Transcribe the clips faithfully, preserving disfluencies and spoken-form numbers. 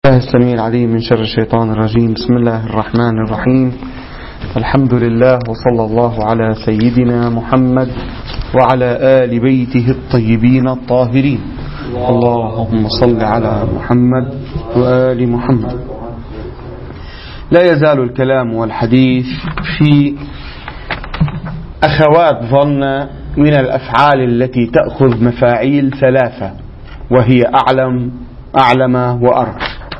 الله السميع العليم من شر الشيطان الرجيم. بسم الله الرحمن الرحيم. الحمد لله وصلى الله على سيدنا محمد وعلى آل بيته الطيبين الطاهرين. اللهم صل على محمد وآل محمد. لا يزال الكلام والحديث في أخوات ظن من الأفعال التي تأخذ مفاعيل ثلاثة، وهي أعلم أعلم وأرى.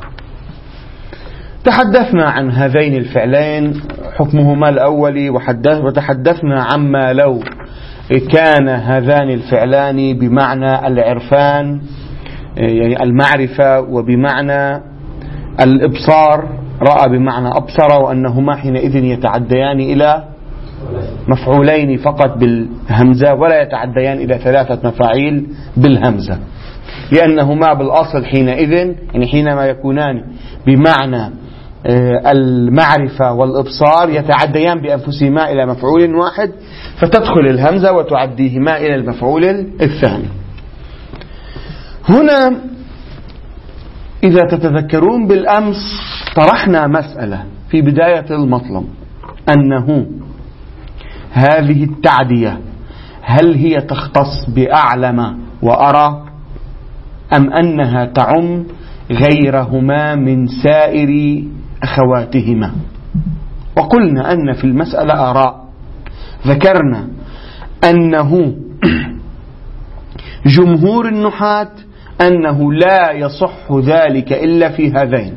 تحدثنا عن هذين الفعلين حكمهما الأول، وتحدثنا عما لو كان هذان الفعلان بمعنى العرفان يعني المعرفة وبمعنى الإبصار، رأى بمعنى أبصر، وأنهما حينئذ يتعديان إلى مفعولين فقط بالهمزة ولا يتعديان إلى ثلاثة مفاعيل بالهمزة، لأنهما بالأصل حينئذ يعني حينما يكونان بمعنى المعرفة والإبصار يتعديان بأنفسهما إلى مفعول واحد، فتدخل الهمزة وتعديهما إلى المفعول الثاني. هنا إذا تتذكرون بالأمس طرحنا مسألة في بداية المطلب، أنه هذه التعدية هل هي تختص بأعلم وأرى أم أنها تعم غيرهما من سائر أخواتهما؟ وقلنا أن في المسألة آراء. ذكرنا أنه جمهور النحاة أنه لا يصح ذلك إلا في هذين.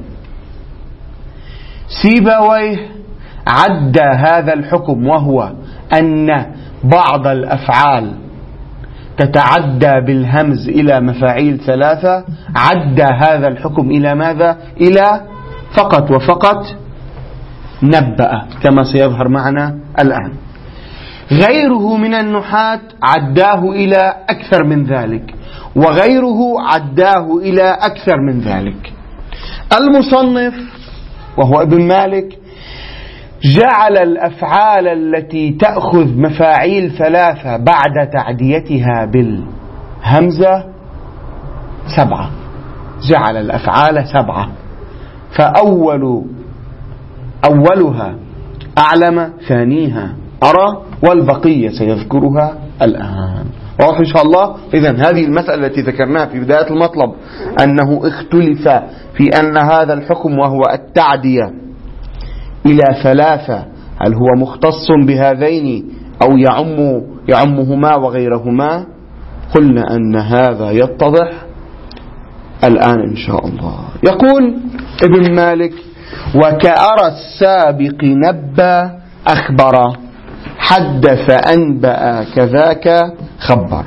سيبويه عدى هذا الحكم، وهو أن بعض الأفعال تتعدى بالهمز إلى مفاعيل ثلاثة، عدى هذا الحكم إلى ماذا؟ إلى فقط وفقط نبأ، كما سيظهر معنا الآن. غيره من النحاة عداه إلى أكثر من ذلك، وغيره عداه إلى أكثر من ذلك. المصنف وهو ابن مالك جعل الأفعال التي تأخذ مفاعيل ثلاثة بعد تعديتها بالهمزة سبعة، جعل الأفعال سبعة، فأول أولها أعلم، ثانيها أرى، والبقية سيذكرها الآن. واضح إن شاء الله؟ إذن هذه المسألة التي ذكرناها في بداية المطلب، أنه اختلف في أن هذا الحكم وهو التعدية إلى ثلاثة هل هو مختص بهذين أو يعم يعمهما وغيرهما؟ قلنا أن هذا يتضح الآن إن شاء الله. يقول ابن مالك: وكأرى السابق نبأ أخبر، حدث أنبأ كذاك خبر.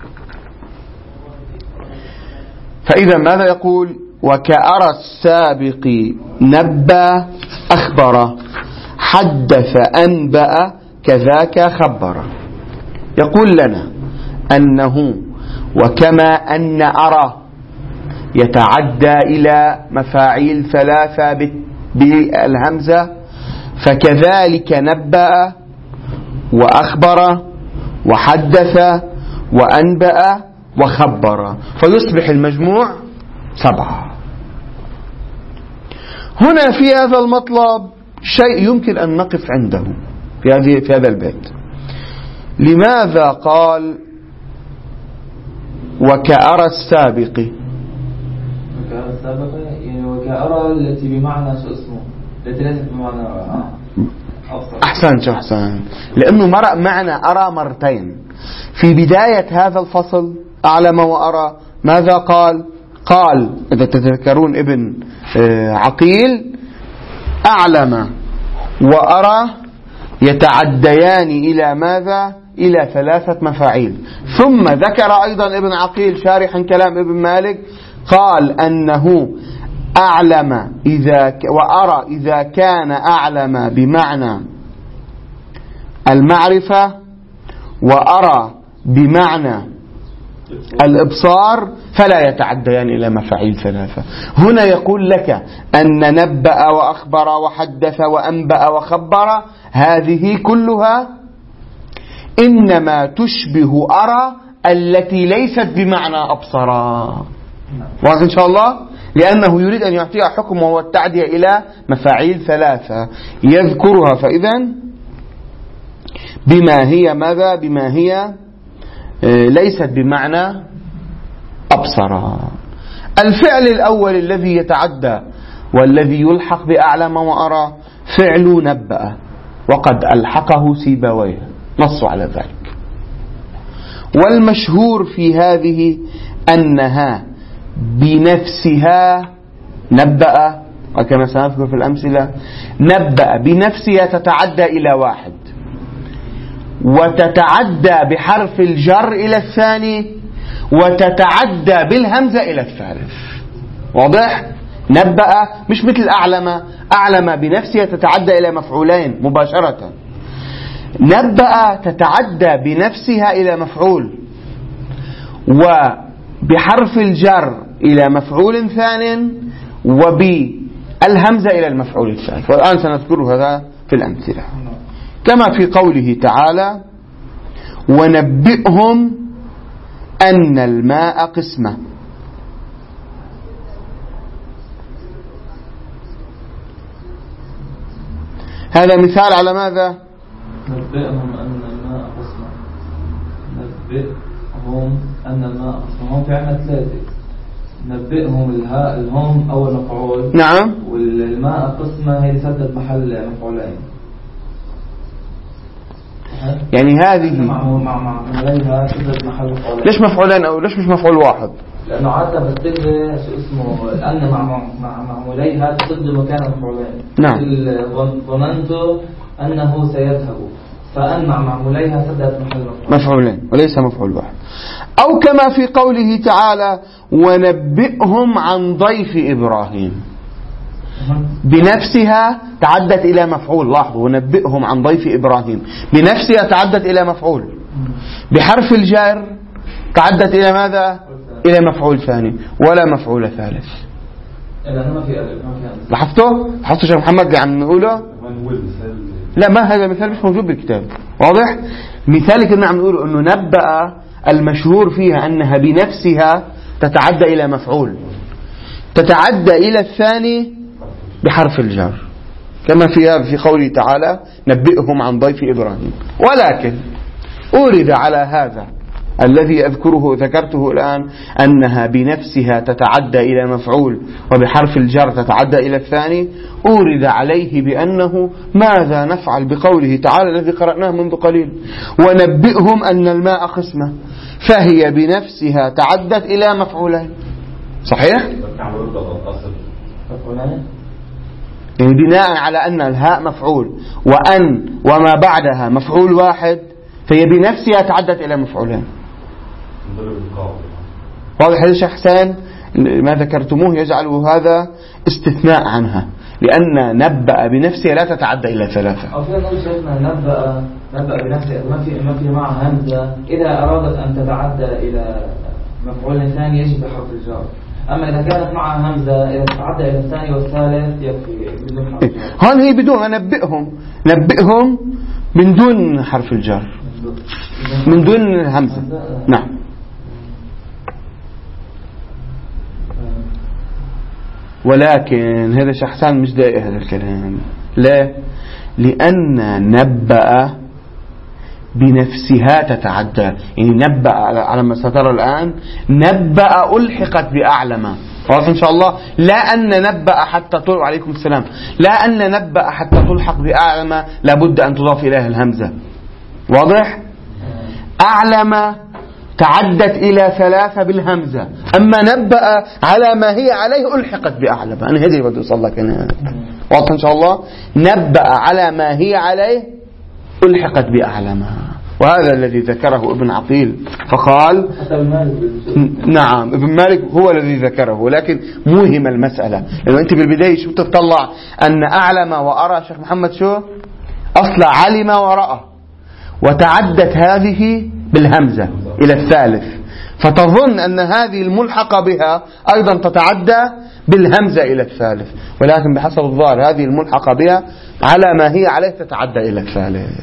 فإذا ماذا يقول؟ وكأرى السابق نبأ أخبر، حدث أنبأ كذاك خبر. يقول لنا أنه وكما أن أرى يتعدى إلى مفاعيل ثلاثة بالهمزة، فكذلك نبأ وأخبر وحدث وأنبأ وخبر، فيصبح المجموع سبعة. هنا في هذا المطلب شيء يمكن أن نقف عنده في هذه في هذا البيت. لماذا قال وكأرى السابق؟ وكأرى السابق يعني وكأرى التي بمعنى شو اسمه، التي ليست بمعنى أحسن شو أحسن، لأنه مرأ معنى أرى مرتين في بداية هذا الفصل. أعلم وأرى ماذا قال؟ قال إذا تذكرون ابن عقيل: أعلم وأرى يتعديان إلى ماذا؟ إلى ثلاثة مفاعيل. ثم ذكر أيضا ابن عقيل شارحا كلام ابن مالك، قال أنه أعلم إذا وأرى إذا كان أعلم بمعنى المعرفة، وأرى بمعنى الإبصار، فلا يتعديان إلى مفاعيل ثلاثة. هنا يقول لك أن نبأ وأخبر وحدث وأنبأ وخبر هذه كلها إنما تشبه أرى التي ليست بمعنى أبصر. واضح إن شاء الله؟ لأنه يريد أن يعطيها حكم وهو التعدية إلى مفاعيل ثلاثة يذكرها، فإذا بما هي ماذا؟ بما هي ليست بمعنى أبصر. الفعل الأول الذي يتعدى والذي يلحق بأعلم وأرى فعل نبأ، وقد ألحقه سيبويه نص على ذلك. والمشهور في هذه أنها بنفسها نبأ، وكما سنذكر في الأمثلة نبأ بنفسها تتعدى إلى واحد، وتتعدى بحرف الجر إلى الثاني، وتتعدى بالهمزة إلى الثالث. واضح؟ نبأ مش مثل أعلم، أعلم بنفسها تتعدى إلى مفعولين مباشرة، نبأ تتعدى بنفسها إلى مفعول وبحرف الجر إلى مفعول ثان وبالهمزة إلى المفعول الثالث. والآن سنذكر هذا في الأمثلة، كما في قوله تعالى ونبئهم أن الماء قسمة. هذا مثال على ماذا؟ نبئهم أن الماء قسمة. نبئهم أن الماء قسمة. هم في عنا ثلاثة. نبئهم الهاء الهم أول مفعول، نعم، والماء قسمة هي سدت محل مفعولين. يعني هذه مع مع مع عليها سدت محل مفعولين. ليش مفعولين أو ليش مش مفعول واحد؟ لأنه عادة بتدل شو اسمه أن مع مع معموليها تدل مكان مفعولين. نعم. ظننت أنه سيذهب، فأن مع معموليها سدت محل مفعولين وليس مفعول واحد. أو كما في قوله تعالى ونبئهم عن ضيف إبراهيم، بنفسها تعدت إلى مفعول. لاحظوا ونبئهم عن ضيف إبراهيم بنفسها تعدت إلى مفعول، بحرف الجر تعدت إلى ماذا؟ إلى مفعول ثاني ولا مفعول ثالث. لاحظتوا؟ لاحظتوا شيخ محمد اللي عم نقوله؟ لا، ما هذا مثال مش موجود بالكتاب. واضح؟ مثال كنا عم نقوله انه نبأ المشهور فيها انها بنفسها تتعدى الى مفعول، تتعدى الى الثاني بحرف الجر، كما في في قوله تعالى نبئهم عن ضيف إبراهيم. ولكن أورد على هذا الذي أذكره ذكرته الآن أنها بنفسها تتعدى إلى مفعول وبحرف الجر تتعدى إلى الثاني، أورد عليه بأنه ماذا نفعل بقوله تعالى الذي قرأناه منذ قليل ونبئهم أن الماء قسمة، فهي بنفسها تعدت إلى مفعولين. صحيح؟ يعني بناء على أن الهاء مفعول وأن وما بعدها مفعول واحد، فهي بنفسها تعدت إلى مفعولين. واضح هذا شيخ حسين؟ ما ذكرتموه يجعل هذا استثناء عنها، لأن نبأ بنفسها لا تتعدى إلى ثلاثة. أو في نقول شيخنا نبأ نبأ بنفسها ما في ما في معها همزة، إذا أرادت أن تتعدى إلى مفعول ثاني يجب بحرف الجر. أما إذا كانت معها همزة إذا تتعدى إلى الثاني والثالث يكفي بدون حرف الجر. هون هي بدون نبئهم، نبئهم من دون حرف الجر، من دون همزة. نعم. ولكن هذا شخصان مش دائق هذا الكلام. لا، لأن نبأ بنفسها تتعدى، يعني نبأ على ما سترى الآن نبأ ألحقت بأعلم. واضح إن شاء الله؟ لا أن نبأ حتى طلع عليكم السلام، لا أن نبأ حتى تلحق بأعلم لابد أن تضاف إليها الهمزة. واضح؟ أعلم تعدت إلى ثلاثة بالهمزة، أما نبأ على ما هي عليه ألحقت بأعلم. أنا هذه بدي أوصل لك أنا. واضح إن شاء الله؟ نبأ على ما هي عليه ألحقت بأعلمها، وهذا الذي ذكره ابن عقيل فقال نعم ابن مالك هو الذي ذكره، لكن موهم المسألة. لأنه أنت بالبداية شو تطلع أن أعلم وأرى شيخ محمد شو أصل علم ورأى، وتعدت هذه بالهمزة إلى الثالث، فتظن أن هذه الملحقة بها أيضا تتعدى بالهمزة إلى الثالث، ولكن بحسب الظاهر هذه الملحقة بها على ما هي عليه تتعدى إلى الثالث.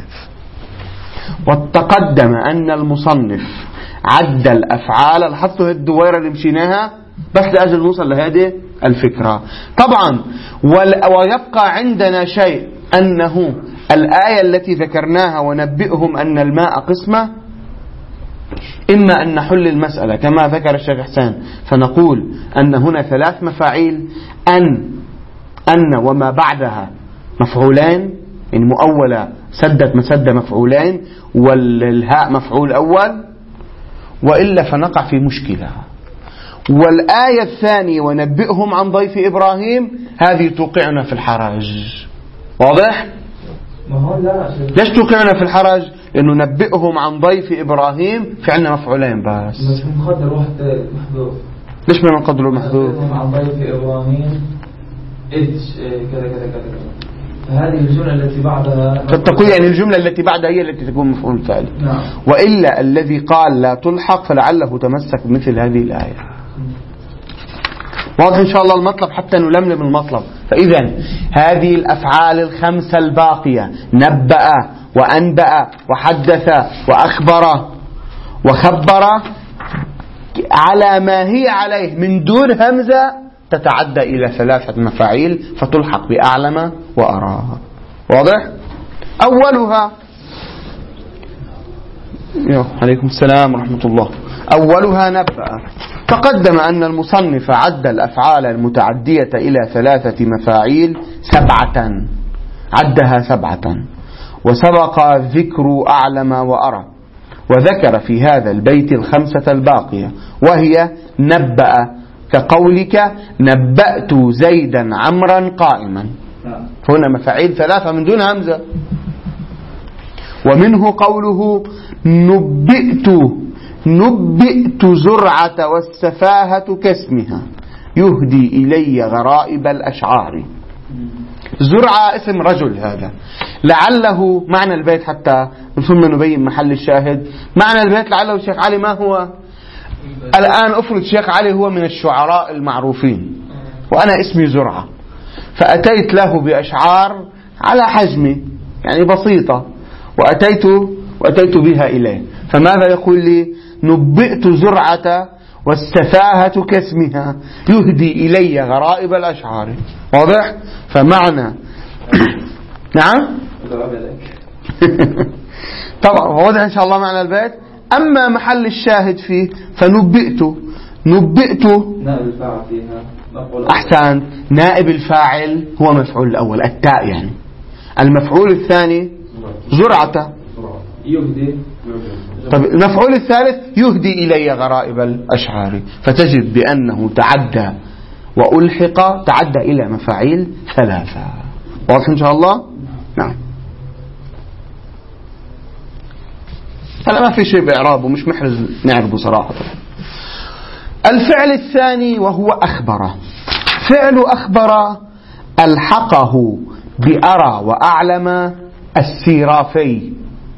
وتقدم أن المصنف عد الأفعال، لاحظتوا الدويرة اللي مشيناها بس لأجل نوصل لهذه الفكرة. طبعا ويبقى عندنا شيء، أنه الآية التي ذكرناها ونبئهم أن الماء قسمة، إما أن نحل المسألة كما ذكر الشيخ حسين فنقول أن هنا ثلاث مفاعيل، أن أن وما بعدها مفعولين، يعني مؤولة سدت مسد مفعولين والهاء مفعول أول، وإلا فنقع في مشكلة. والآية الثانية ونبئهم عن ضيف إبراهيم، هذه توقعنا في الحرج. واضح؟ ليش توقعنا في الحرج؟ إنه نبئهم عن ضيف إبراهيم في عندنا مفعولين بس. مش مقدر واحد محذوف. ليش ما نقدره محذوف؟ نبئهم عن ضيف إبراهيم إذ كذا كذا كذا. فهذه الجملة التي بعدها فتقول يعني الجملة التي بعدها هي التي تكون مفعول ثاني. نعم. وإلا الذي قال لا تلحق فلعله تمسك بمثل هذه الآية. واضح إن شاء الله المطلب حتى نلملم المطلب. فإذا هذه الأفعال الخمسة الباقية، نبأ وأنبأ وحدث وأخبر وخبر، على ما هي عليه من دون همزة تتعدى إلى ثلاثة مفاعيل فتلحق بأعلم وأرى. واضح؟ أولها عليكم السلام ورحمة الله. أولها نبأ. تقدم أن المصنف عد الأفعال المتعدية إلى ثلاثة مفاعيل سبعة، عدها سبعة، وسبق ذكر أعلم وأرى، وذكر في هذا البيت الخمسة الباقية، وهي نبأ كقولك نبأت زيدا عمرا قائما، هنا مفاعيل ثلاثة من دون همزة. ومنه قوله نبئت نبئت زرعة والسفاهة كاسمها يهدي إلي غرائب الأشعار. زرعة اسم رجل، هذا لعله معنى البيت، حتى ثم نبين محل الشاهد. معنى البيت لعله الشيخ علي ما هو الآن، أفرض الشيخ علي هو من الشعراء المعروفين وأنا اسمي زرعة، فأتيت له بأشعار على حجمي يعني بسيطة، وأتيت وأتيت بها إليه، فماذا يقول لي؟ نبئت زرعة والسفاهة كاسمها يهدي إلي غرائب الأشعار. واضح؟ فمعنى نعم طبعا واضح إن شاء الله معنى البيت. أما محل الشاهد فيه فنبئت نبئت نائب الفاعل فيها أحسن، نائب الفاعل هو مفعول الأول التاء، يعني المفعول الثاني زرعة يهدي. طيب المفعول الثالث يهدي إلي غرائب الأشعار، فتجد بأنه تعدى وألحق، تعدى إلى مفاعيل ثلاثة. واضح إن شاء الله؟ نعم. هلا ما في شيء بإعرابه، مش محرز نعرفه صراحة. الفعل الثاني وهو أخبر. فعل أخبر ألحقه بأرى وأعلم السيرافي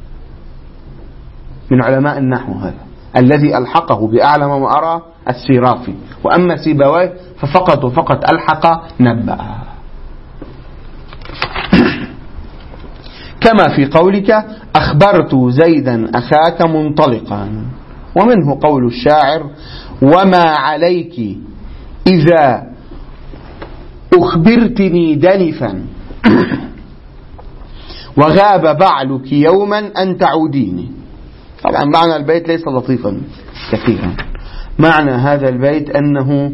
من علماء النحو، هذا الذي ألحقه بأعلم وأرى السيرافي. وأما سيبويه ففقط وفقط ألحق نبأ، كما في قولك أخبرت زيدا أخاك منطلقا. ومنه قول الشاعر وما عليك إذا أخبرتني دنفا وغاب بعلك يوما أن تعوديني. طبعا معنى البيت ليس لطيفا كثيرا. معنى هذا البيت أنه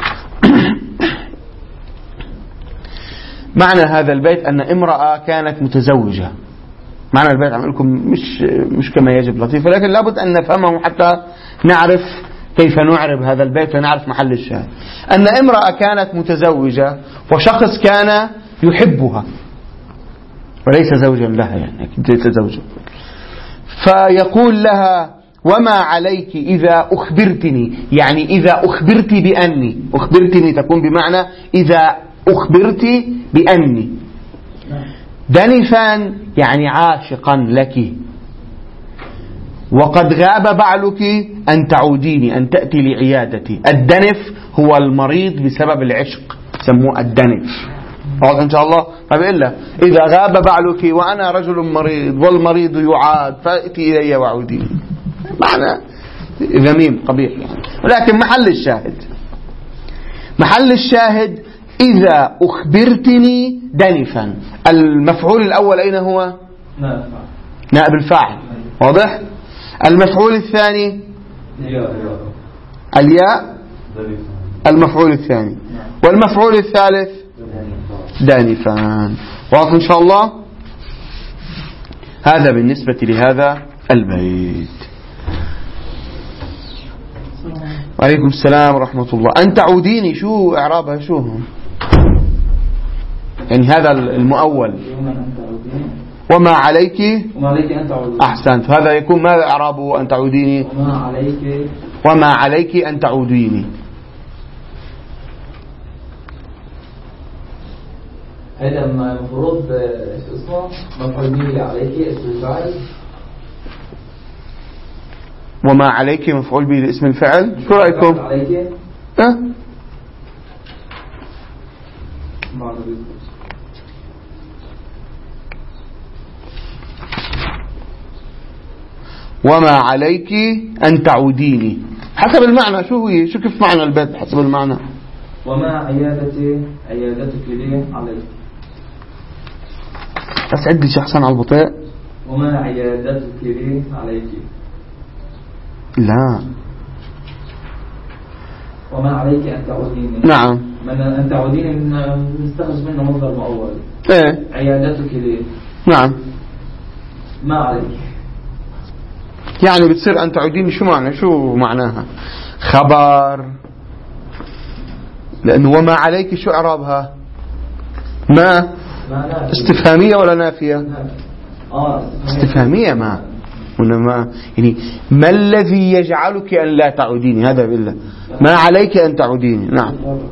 معنى هذا البيت أن امرأة كانت متزوجة. معنى البيت عم لكم مش مش كما يجب لطيف، ولكن لابد أن نفهمه حتى نعرف كيف نعرب هذا البيت ونعرف محل الشاهد. أن امرأة كانت متزوجة وشخص كان يحبها وليس زوجا لها، يعني ليس زوجا، فيقول لها وما عليك إذا أخبرتني، يعني إذا أخبرت بأني، أخبرتني تكون بمعنى إذا أخبرت بأني دنفا يعني عاشقا لك، وقد غاب بعلك أن تعوديني، أن تأتي لعيادتي. الدنف هو المريض بسبب العشق، سموه الدنف. واضح إن شاء الله؟ طيب إلا إذا غاب بعلك وأنا رجل مريض والمريض يعاد فأتي إلي وعوديني، معنى ذميم قبيح يعني. ولكن محل الشاهد محل الشاهد إذا أخبرتني دنفا. المفعول الأول أين هو؟ نائب الفاعل. واضح؟ المفعول الثاني الياء المفعول الثاني، والمفعول الثالث دانفان. واضح إن شاء الله؟ هذا بالنسبة لهذا البيت. وعليكم السلام ورحمة الله. أن تعوديني شو إعرابها؟ شو هم؟ يعني هذا المؤول وما عليك وما عليك أن تعوديني. أحسنت. هذا يكون ماذا إعرابه؟ أن تعوديني وما عليك وما عليك أن تعوديني. هذا المفروض اسمه مفعول به عليك اسم الفاعل، وما عليك مفعول به لاسم الفعل. شو رأيكم؟ عليك أه؟ وما عليك أن تعوديني حسب المعنى. شو هي؟ شو كيف معنى البيت حسب المعنى؟ وما عيادتي عيادتك لي عليك. بس عدي شخصا على البطيء. وما عيادتك لي عليك. لا. وما عليك أن تعوديني. نعم. من أن تعوديني نستخرج منه مصدر مؤول. إيه. عيادتك لي. نعم. ما عليك. يعني بتصير أن تعوديني شو معنى؟ شو معناها؟ خبر. لأنه وما عليك شو إعرابها؟ ما استفهامية ولا نافية؟ استفهامية. ما هنا ما يعني ما الذي يجعلك أن لا تعوديني؟ هذا بالله ما عليك أن تعوديني. نعم.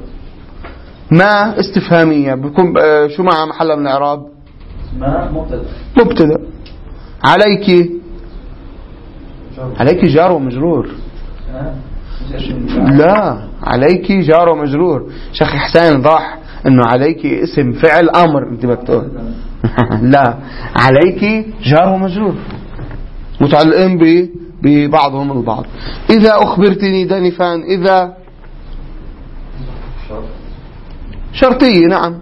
ما استفهامية بكون شو مع محل من إعراب؟ ما مبتدأ. مبتدأ. عليك عليك جار ومجرور. لا، عليك جار ومجرور. شيخ حسين ضاح انه عليك اسم فعل امر انت بتقول. لا، عليك جار ومجرور متعلقين ببعضهم البعض. اذا اخبرتني دنفان. اذا شرطية. نعم.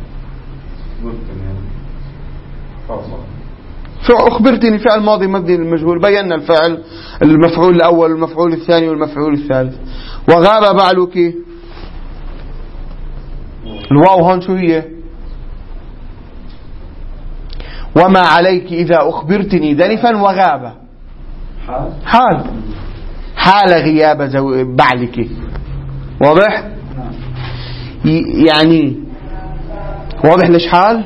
أخبرتني فعل ماضي مبني للمجهول. بينا الفعل المفعول الأول والمفعول الثاني والمفعول الثالث. وغاب بعلك. الواو هون شو هي؟ وما عليك إذا أخبرتني دنفا وغاب. حال حال غياب بعلك. واضح؟ يعني واضح ليش حال؟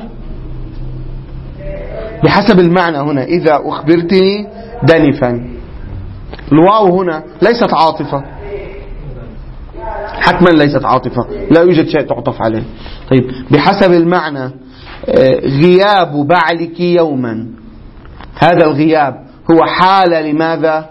بحسب المعنى هنا. إذا أخبرتني دنفا. الواو هنا ليست عاطفة، حتما ليست عاطفة، لا يوجد شيء تعطف عليه. طيب بحسب المعنى غياب بعلك يوما. هذا الغياب هو حال لماذا؟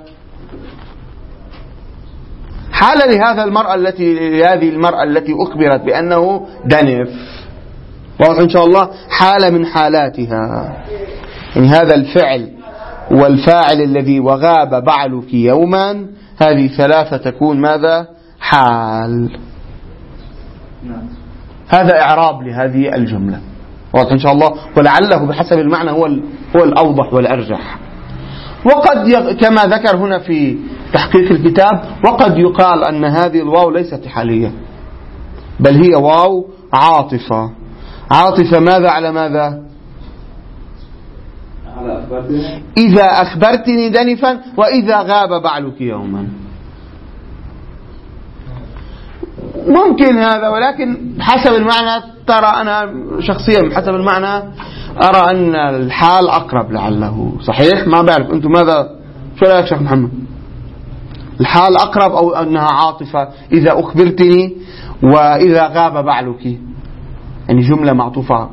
حال لهذا المرأة التي لهذه المرأة التي أخبرت بأنه دنف. واضح إن شاء الله؟ حال من حالاتها. يعني هذا الفعل والفاعل الذي وغاب بعلك يوما، هذه ثلاثة تكون ماذا؟ حال. هذا إعراب لهذه الجملة. واضح إن شاء الله؟ ولعله بحسب المعنى هو هو الأوضح والأرجح. وقد ي... كما ذكر هنا في تحقيق الكتاب، وقد يقال أن هذه الواو ليست حالية، بل هي واو عاطفة. عاطفة ماذا على ماذا؟ على أخبرتني. إذا أخبرتني دنفا وإذا غاب بعلك يوما. ممكن هذا، ولكن حسب المعنى ترى أنا شخصيا حسب المعنى أرى أن الحال أقرب لعله. صحيح؟ ما بعرف أنتم ماذا، شو رأيك شيخ محمد؟ الحال أقرب أو أنها عاطفة؟ إذا أخبرتني وإذا غاب بعلك، يعني جملة معطوفة.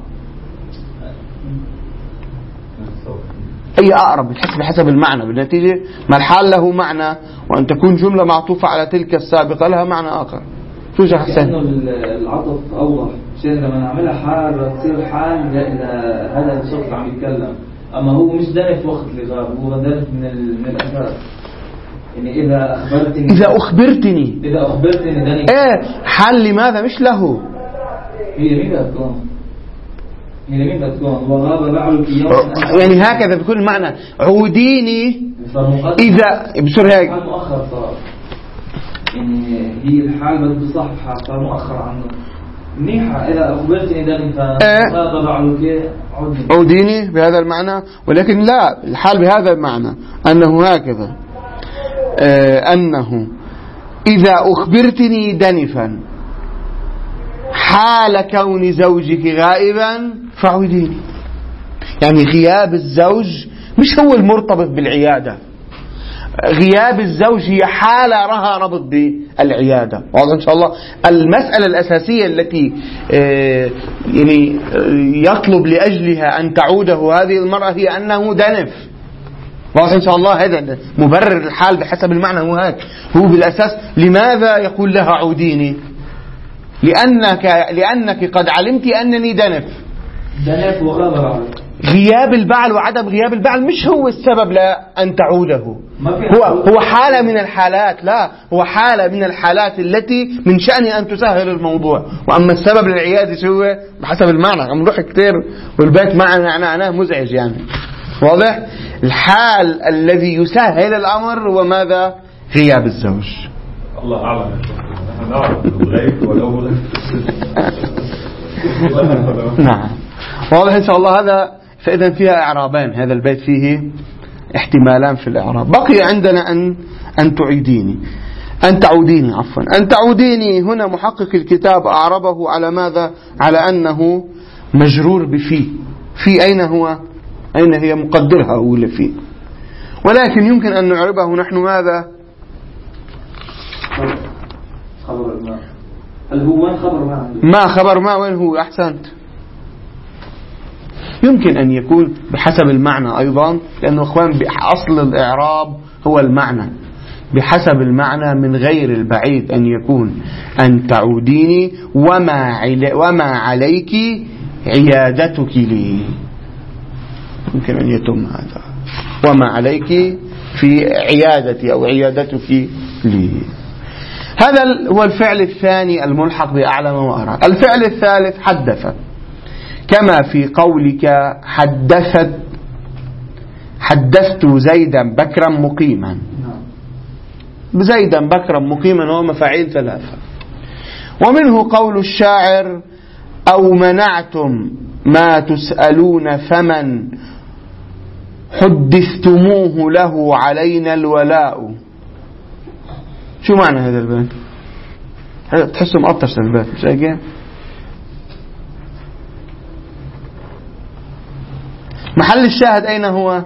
أي أقرب بحسب حسب المعنى. بالنتيجة ما الحال له معنى، وأن تكون جملة معطوفة على تلك السابقة لها معنى آخر. شو شيخ حسين؟ لأنه العطف أوضح. شيء لما نعملها حال تصير حال هذا الشخص عم يتكلم، أما هو مش دنف وقت اللي غاب، هو دنف من من الأساس. يعني إذا أخبرتني إذا أخبرتني إذا أخبرتني دني إيه حال لماذا مش له. هي مين بتكون هي مين بتكون وغاب بعلك يوم يعني هكذا بكل المعنى عوديني إذا بصير هيك مؤخر صار يعني هي الحال بده صح صار مؤخر عنه منيحة. إذا أخبرتني دني فغاب بعلك عوديني بهذا المعنى، ولكن لا الحال بهذا المعنى أنه هكذا آه أنه إذا أخبرتني دنفا حال كون زوجك غائبا فعوديني. يعني غياب الزوج مش هو المرتبط بالعيادة، غياب الزوج هي حالة لها ربط بالعيادة. واضح إن شاء الله. المسألة الأساسية التي يعني يطلب لأجلها أن تعوده هذه المرأة هي أنه دنف. واضح إن شاء الله. هذا مبرر الحال بحسب المعنى هو هيك. هو بالأساس لماذا يقول لها عوديني؟ لأنك لأنك قد علمت أنني دنف. دنف وغاب. غياب البعل وعدم غياب البعل مش هو السبب لأن تعوده. هو هو حالة من الحالات، لا هو حالة من الحالات التي من شأن أن تسهل الموضوع. وأما السبب للعيادة شو بحسب المعنى عم نروح كتير والبيت معنا معناه مزعج يعني. واضح. الحال الذي يسهل الأمر وماذا؟ غياب الزوج. الله أعلم. نحن نعرف الغيب ولو نعم. واضح إن شاء الله. هذا فإذا فيها إعرابين. هذا البيت فيه احتمالان في الإعراب. بقي عندنا أن أن تعيديني أن تعوديني عفوا أن تعوديني. هنا محقق الكتاب أعربه على ماذا؟ على أنه مجرور بفي. في أين هو؟ أين هي مقدرها أولى فيه، ولكن يمكن أن نعربه نحن ماذا؟ خبر ما. هل هو وين خبر ما؟ ما خبر ما وين هو؟ أحسنت. يمكن أن يكون بحسب المعنى أيضا، لأنه أخوان أصل الإعراب هو المعنى. بحسب المعنى من غير البعيد أن يكون أن تعوديني وما عل... وما عليك عيادتك لي. يمكن أن يتم هذا وما عليك في عيادتي أو عيادتك لي. هذا هو الفعل الثاني الملحق بأعلم وأرى. الفعل الثالث حدث، كما في قولك حدثت حدثت زيدا بكرا مقيما. زيدا بكرا مقيما هو مفاعيل ثلاثة. ومنه قول الشاعر أو منعتم ما تسألون فمن حدثتموه له علينا الولاء. شو معنى هذا البيت؟ تحسوا مقطش البيت مش هيك؟ محل الشاهد أين هو؟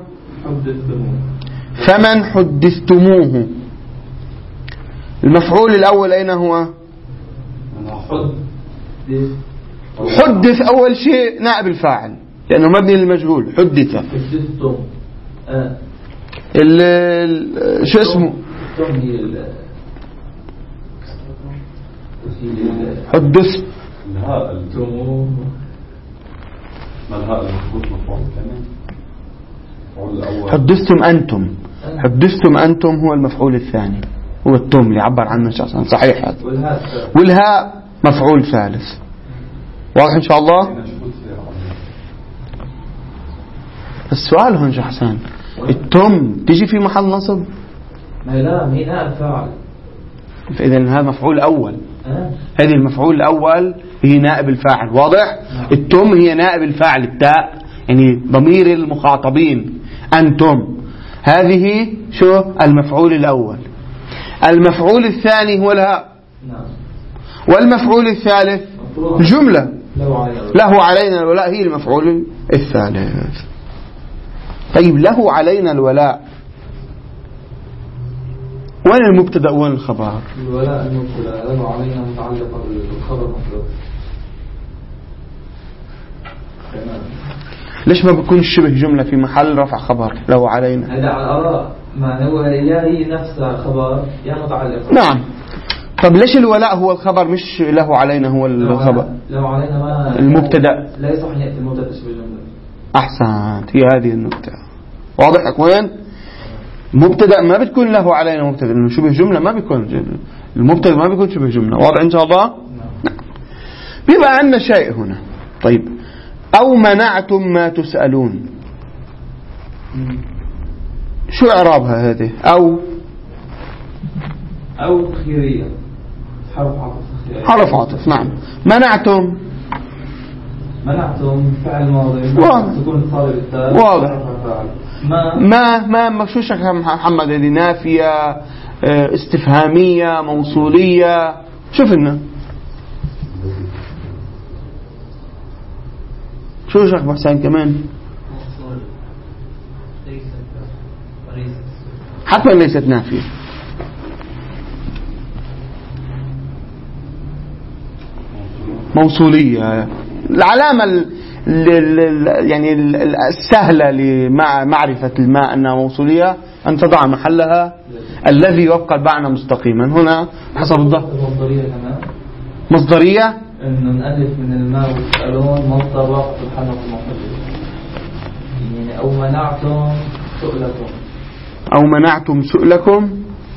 فمن حدثتموه. المفعول الأول أين هو؟ حدث أول شيء نائب الفاعل لأنه مبني للمجهول. حدث ال شو اسمه؟ حدث حدثتم أنتم. حدثتم أنتم هو المفعول الثاني، هو التم اللي عبر عنه شخصا. صحيح هذا. والهاء مفعول ثالث. واضح إن شاء الله. السؤال هون شو حسان، التم تجي في محل نصب؟ ما لا هي نائب فاعل. فإذا هذا مفعول أول. أه؟ هذه المفعول الأول هي نائب الفاعل. واضح. أه؟ التم هي نائب الفاعل التاء يعني ضمير المخاطبين أنتم. هذه شو المفعول الأول. المفعول الثاني هو الهاء. نعم. والمفعول الثالث جملة له علينا الولاء هي المفعول الثالث. طيب له علينا الولاء وين المبتدأ وين الخبر؟ الولاء المبتدأ له علينا متعلقة بالخبر مفعول. ليش ما بيكون الشبه جملة في محل رفع خبر له علينا؟ هذا على الآراء ما هو يا هي نفسها خبر يا متعلقة. نعم. طب ليش الولاء هو الخبر مش له علينا هو الخبر؟ له علينا ما المبتدأ لا يصح أن يأتي المبتدأ شبه جملة. أحسنت. هي هذه النقطة. واضح أخوان؟ مبتدأ ما بتكون له علينا مبتدأ، لأنه شبه جملة ما بيكون المبتدأ ما بيكون شبه جملة. واضح إن شاء الله؟ نعم. بيبقى عندنا شيء هنا. طيب أو منعتم ما تسألون، شو إعرابها هذه؟ أو أو خيرية، حرف عطف. حرف عطف. نعم. منعتم منعتم فعل ماضي تكون صار واضح. ما ما ما مشوشك محمد، هذه نافية استفهامية موصولية، شوفنا شو شيخ حسين كمان حتما ليست نافية. موصولية. العلامة ال ال يعني السهلة لمعرفة الماء أنها موصولية أن تضع محلها الذي يبقى المعنى مستقيما. هنا حسب الضغط مصدرية كمان. مصدرية إنه نألف من الماء وتسألون مصدر وقت سبحانه وتعالى. يعني أو منعتم سؤلكم، أو منعتم سؤلكم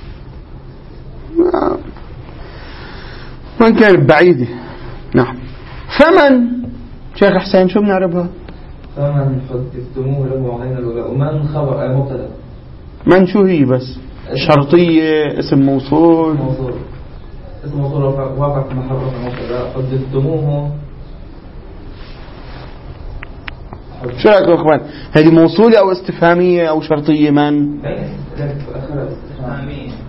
وإن كانت بعيدة. نعم. فمن شيخ حسين شو بنعرفها؟ فمن حدثتموه له علينا الولاء. ومن خبر مبتدأ. من شو هي بس؟ شرطية، اسم موصول. موصول. اسم موصول واقع في محل رفع مبتدأ. حدثتموه. شو رأيكم يا اخوان؟ هذه موصولة او استفهامية او شرطية؟ من؟ استفهامية.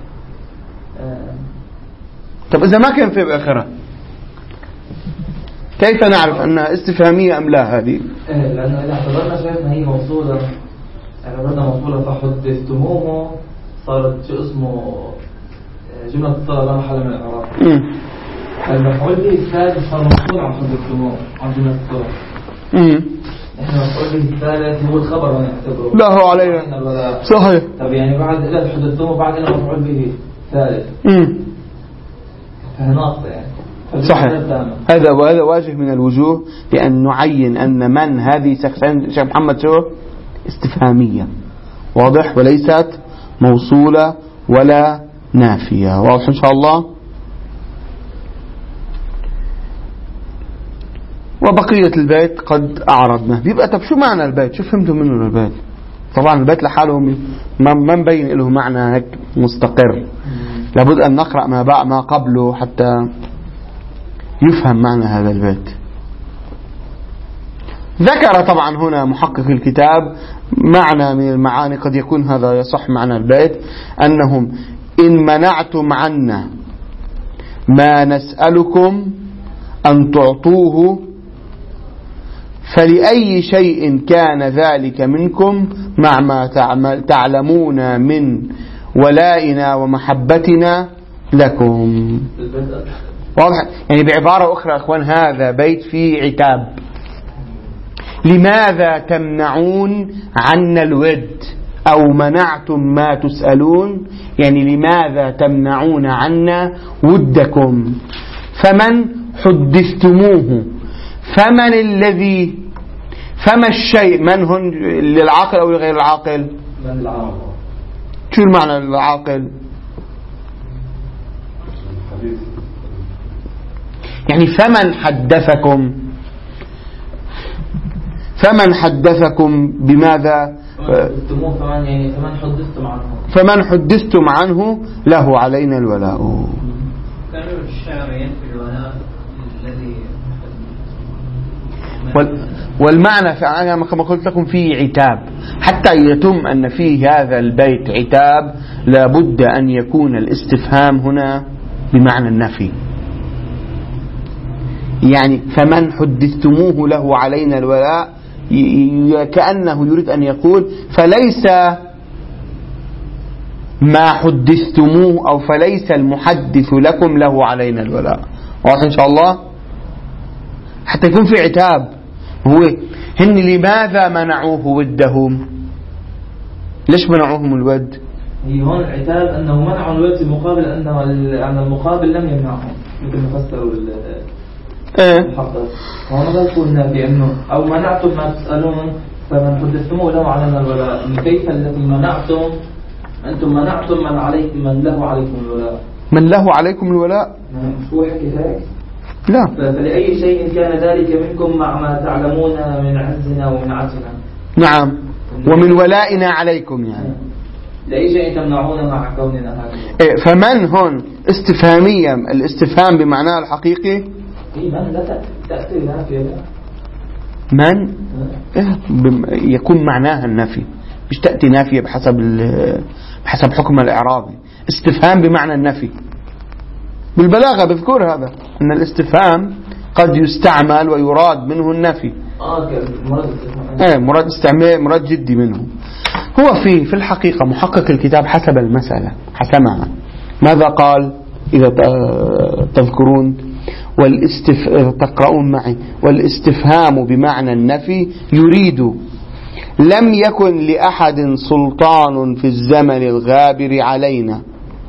طب اذا ما كان في باخرها كيف نعرف انها استفهامية ام لا هذه؟ ايه لانه اذا اعتبرنا شايفنا هي موصولة، اعتبرنا موصولة فحدثتموه صارت شو اسمه جملة اتصال لا محل من الاعراب. المفعول به الثالث صار موصول عن حدثتموه عن جملة اتصال. امم احنا المفعول به الثالث هو الخبر وانا اعتبره لا هو علينا صحيح. طب يعني بعد اذا حدثتموه بعد هنا مفعول به ثالث. امم فهناقص يعني. صحيح. هذا وهذا واجه من الوجوه بأن نعين أن من هذه شيخ محمد شو استفهامية واضح وليست موصولة ولا نافية. واضح إن شاء الله. وبقية البيت قد أعرضنا. بيبقى طب شو معنى البيت؟ شو فهمتوا منه البيت؟ طبعا البيت لحاله ما مبين له معنى هيك مستقر، لابد أن نقرأ ما بعد ما قبله حتى يفهم معنى هذا البيت. ذكر طبعا هنا محقق الكتاب معنى من المعاني قد يكون هذا يصح معنى البيت، أنهم إن منعتم عنا ما نسألكم أن تعطوه فلأي شيء كان ذلك منكم مع ما تعلمون من ولائنا ومحبتنا لكم. واضح؟ يعني بعبارة أخرى أخوان هذا بيت فيه عتاب. لماذا تمنعون عنا الود؟ أو منعتم ما تسألون، يعني لماذا تمنعون عنا ودكم؟ فمن حدثتموه، فمن الذي، فما الشيء، من هن للعاقل أو لغير العاقل؟ من العاقل. شو المعنى للعاقل؟ يعني فمن حدثكم، فمن حدثكم بماذا؟ فمن يعني فمن حدثتم عنه، فمن حدثتم عنه له علينا الولاء. كانوا الشعر ينفي الولاء الذي والمعنى فعلا كما قلت لكم فيه عتاب. حتى يتم أن فيه هذا البيت عتاب لابد أن يكون الاستفهام هنا بمعنى النفي. يعني فمن حدثتموه له علينا الولاء، كأنه يريد أن يقول فليس ما حدثتموه أو فليس المحدث لكم له علينا الولاء. واضح إن شاء الله؟ حتى يكون في عتاب. هو هن لماذا منعوه ودهم؟ ليش منعوهم الود؟ هي هون العتاب أنه منعوا الود في مقابل أنه أن المقابل لم يمنعهم، مثل ما فسروا المحقق. هون قلنا بأنه أو منعتم ما تسألون فمن حدثتموه له علينا الولاء. كيف الذي منعتم أنتم منعتم من عليكم من له عليكم الولاء. من له عليكم الولاء؟ هو حكي هيك؟ لا. فلأي شيء كان ذلك منكم مع ما تعلمون من عزنا ومن عزنا. نعم. ومن ولائنا عليكم يعني. لأي شيء تمنعون مع كوننا هكذا. إيه فمن هون استفهامية، الاستفهام بمعناه الحقيقي. إيه من لا تأتي نافية. من إيه يكون معناها النفي، مش تأتي نافية بحسب بحسب حكم الإعرابي. استفهام بمعنى النفي. بالبلاغة بذكر هذا أن الاستفهام قد يستعمل ويراد منه النفي. آه مراد إيه مراد استعمال، مراد جدي منه. هو في في الحقيقة محقق الكتاب حسب المسألة حسمها. ماذا قال إذا تذكرون؟ والاستف... تقرؤون معي. والاستفهام بمعنى النفي يريد لم يكن لأحد سلطان في الزمن الغابر علينا.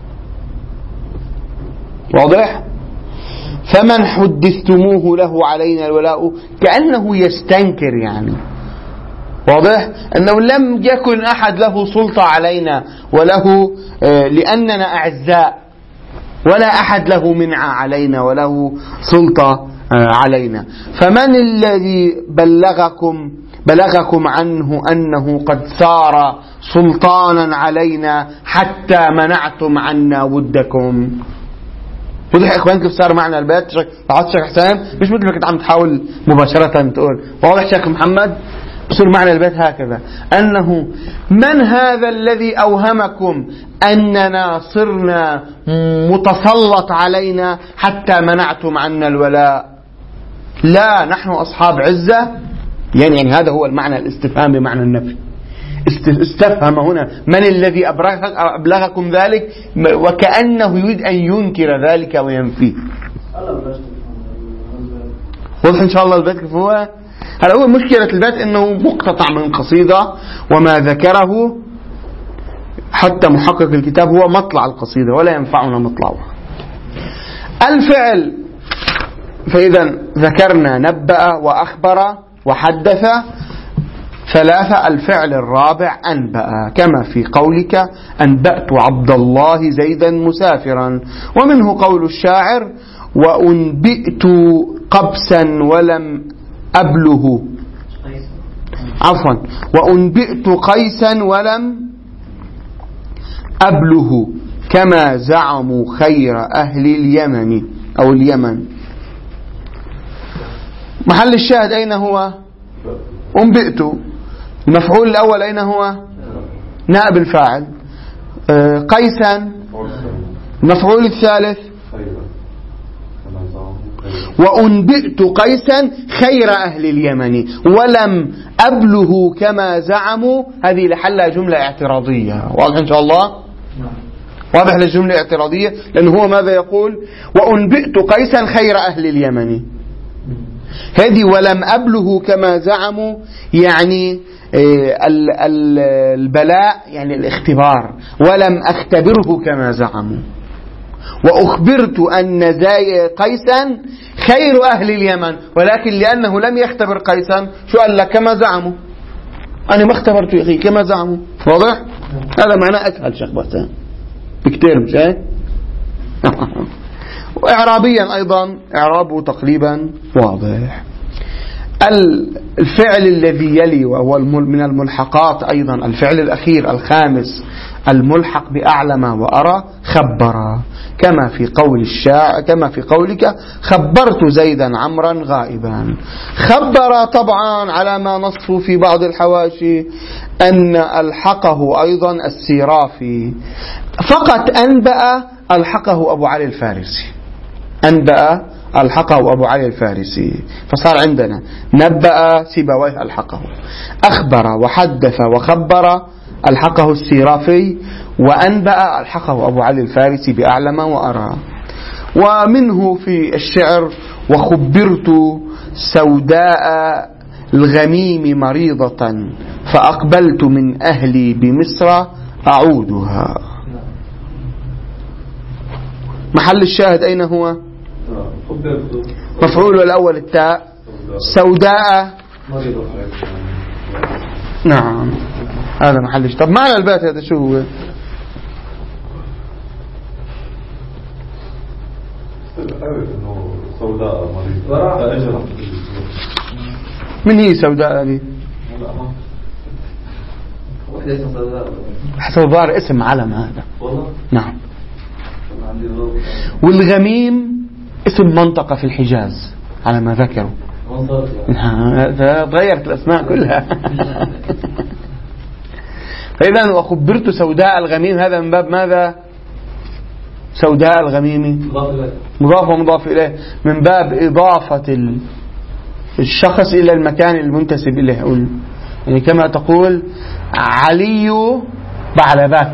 واضح؟ فمن حدثتموه له علينا الولاء، كأنه يستنكر يعني. واضح؟ أنه لم يكن أحد له سلطة علينا وله لأننا أعزاء، ولا أحد له منع علينا وله سلطة علينا. فمن الذي بلغكم بلغكم عنه أنه قد صار سلطانا علينا حتى منعتم عنا ودكم؟ وضح إخوان كيف صار معنا البيت؟ شيخ شيخ حسين مش مثل ما كنت عم تحاول مباشرة تقول. واضح شيخ محمد؟ بصير معنا البيت هكذا أنه من هذا الذي أوهمكم أننا صرنا متسلط علينا حتى منعتم عنا الولاء؟ لا، نحن أصحاب عزة. يعني, يعني هذا هو المعنى الاستفهام بمعنى النفي. استفهم هنا من الذي أبلغكم ذلك، وكأنه يريد أن ينكر ذلك وينفيه. واضح إن شاء الله البيت كيف هو؟ هل هو مشكلة البيت أنه مقتطع من قصيدة، وما ذكره حتى محقق الكتاب هو مطلع القصيدة ولا ينفعنا مطلعها. الفعل، فإذا ذكرنا نبأ وأخبر وحدث ثلاثة. الفعل الرابع أنبأ، كما في قولك أنبأت عبد الله زيدا مسافرا. ومنه قول الشاعر وأنبئت قبسا ولم أبله، عفوا وأنبئت قيسا ولم أبله كما زعموا خير أهل اليمن أو اليمن. محل الشاهد أين هو؟ أنبئت. المفعول الأول أين هو؟ نائب الفاعل. قيسا المفعول الثالث وأنبئت قيسا خير أهل اليمن ولم أبله كما زعموا. هذه لحلها جملة اعتراضية. واضح إن شاء الله؟ واضح للجملة اعتراضية، لأنه هو ماذا يقول؟ وأنبئت قيسا خير أهل اليمن. هذه ولم أبله كما زعموا يعني البلاء، يعني الاختبار. ولم أختبره كما زعموا. وأخبرت أن زي قيسا خير أهل اليمن، ولكن لأنه لم يختبر قيسا شو قال لك؟ كما زعموا. أنا ما اختبرت يا أخي كما زعموا. واضح؟ هذا معناه أسهل شيخ بسام بكتير، مش هيك؟ وإعرابيا أيضا إعرابه تقريبا واضح. الفعل الذي يلي وهو من الملحقات أيضا، الفعل الأخير الخامس الملحق بأعلم وأرى، خبر، كما في قول الشاعر كما في قولك خبرت زيدا عمرا غائبا. خبر طبعا على ما نص في بعض الحواشي أن ألحقه أيضا السيرافي. فقط أنبأ ألحقه أبو علي الفارسي. أنبأ ألحقه أبو علي الفارسي، فصار عندنا نبأ سيبويه ألحقه، أخبر وحدث وخبر ألحقه السيرافي، وأنبأ ألحقه أبو علي الفارسي بأعلم وأرى. ومنه في الشعر وخبرت سوداء الغميم مريضة فأقبلت من أهلي بمصر أعودها. محل الشاهد أين هو؟ مفعول الأول التاء، سوداء. نعم هذا محل الشاهد. طب معنى البيت هذا شو هو؟ سوداء مريضة. من هي سوداء هذه؟ واحدة اسمها سوداء. حسب الظاهر اسم علم هذا. والله. نعم. والغميم اسم منطقة في الحجاز على ما ذكروا. تغيرت الأسماء كلها. فإذا وخبرت سوداء الغميم هذا من باب ماذا؟ سوداء الغميم مضاف ومضاف إليه من باب إضافة الشخص إلى المكان المنتسب إليه. يعني كما تقول علي بعلبك.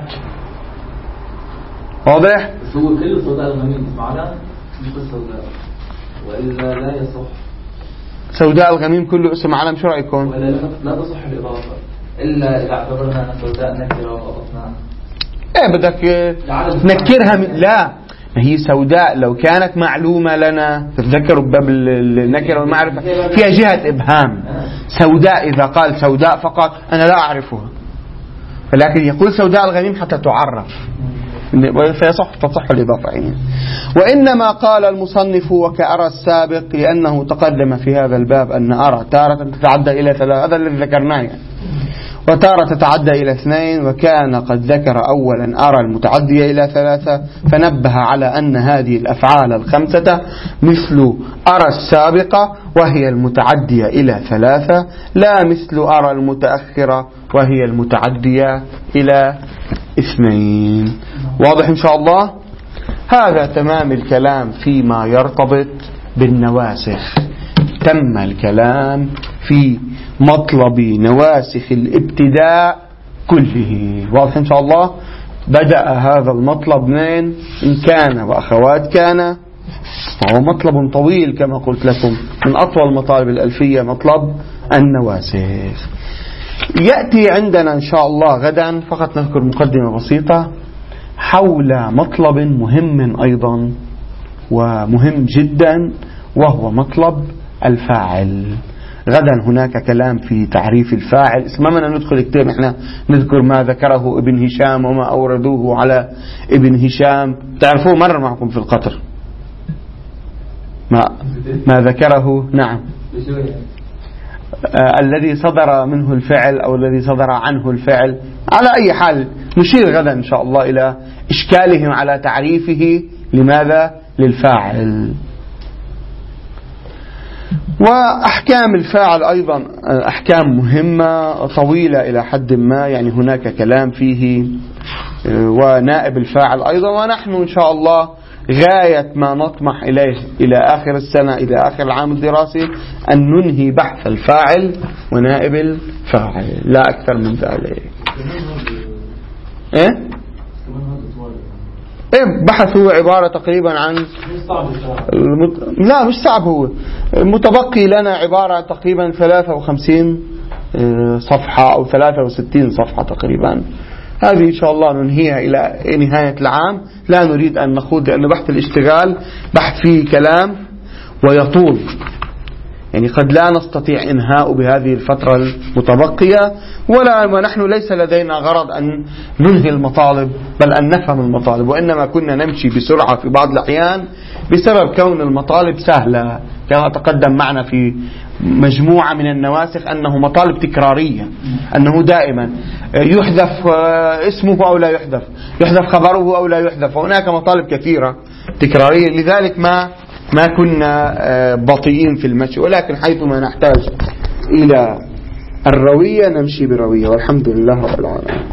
واضح؟ هو كل سوداء الغميم معنا مش سوداء وإلا لا يصح. سوداء الغميم كله اسم علم. شو رأيكم؟ ولا لا تصح الإضافة إلا إذا اعتبرنا أن سوداء نكرة وأضفناها. إيه بدك نكرها من... لا ما هي سوداء لو كانت معلومة لنا تتذكروا بباب النكرة والمعرفة فيها جهة إبهام. سوداء إذا قال سوداء فقط أنا لا أعرفها، ولكن يقول سوداء الغميم حتى تعرف فيصح تصح الإضافة يعني. وإنما قال المصنف وكأرى السابق لأنه تقدم في هذا الباب أن أرى تارة تتعدى إلى ثلاثة، هذا الذي ذكرناه يعني. وتارة تتعدى إلى اثنين، وكان قد ذكر أولا أرى المتعدية إلى ثلاثة فنبه على أن هذه الأفعال الخمسة مثل أرى السابقة وهي المتعدية إلى ثلاثة لا مثل أرى المتأخرة وهي المتعدية إلى اثنين. واضح إن شاء الله؟ هذا تمام الكلام فيما يرتبط بالنواسخ. تم الكلام في مطلب نواسخ الابتداء كله. واضح إن شاء الله؟ بدأ هذا المطلب من إن كان وأخوات كان، وهو مطلب طويل كما قلت لكم من أطول مطالب الألفية مطلب النواسخ. يأتي عندنا إن شاء الله غدا فقط نذكر مقدمة بسيطة حول مطلب مهم أيضا ومهم جدا وهو مطلب الفاعل. غدا هناك كلام في تعريف الفاعل. اسمعنا ندخل كتاب احنا نذكر ما ذكره ابن هشام وما أوردوه على ابن هشام. تعرفوه مر معكم في القطر ما, ما ذكره. نعم آه الذي صدر منه الفعل أو الذي صدر عنه الفعل. على أي حال نشير غدا إن شاء الله إلى إشكالهم على تعريفه لماذا للفاعل. وأحكام الفاعل أيضا أحكام مهمة طويلة إلى حد ما يعني هناك كلام فيه. ونائب الفاعل أيضا، ونحن إن شاء الله غاية ما نطمح إليه إلى آخر السنة إلى آخر العام الدراسي أن ننهي بحث الفاعل ونائب الفاعل لا أكثر من ذلك. إيه؟ إيه بحث هو عبارة تقريبا عن المت... لا مش صعب، هو متبقي لنا عبارة تقريبا ثلاثة وخمسين صفحة أو ثلاثة وستين صفحة تقريبا. هذه إن شاء الله ننهيها إلى نهاية العام. لا نريد أن نخوض لأن بحث الاشتغال بحث فيه كلام ويطول يعني قد لا نستطيع إنهاء بهذه الفترة المتبقية. ولا ونحن ليس لدينا غرض أن ننهي المطالب بل أن نفهم المطالب، وإنما كنا نمشي بسرعة في بعض الأحيان بسبب كون المطالب سهلة. كما تقدم معنا في مجموعة من النواسخ أنه مطالب تكرارية، أنه دائما يحذف اسمه أو لا يحذف، يحذف خبره أو لا يحذف. وهناك مطالب كثيرة تكرارية، لذلك ما ما كنا بطيئين في المشي. ولكن حيثما نحتاج إلى الروية نمشي بروية، والحمد لله رب العالمين.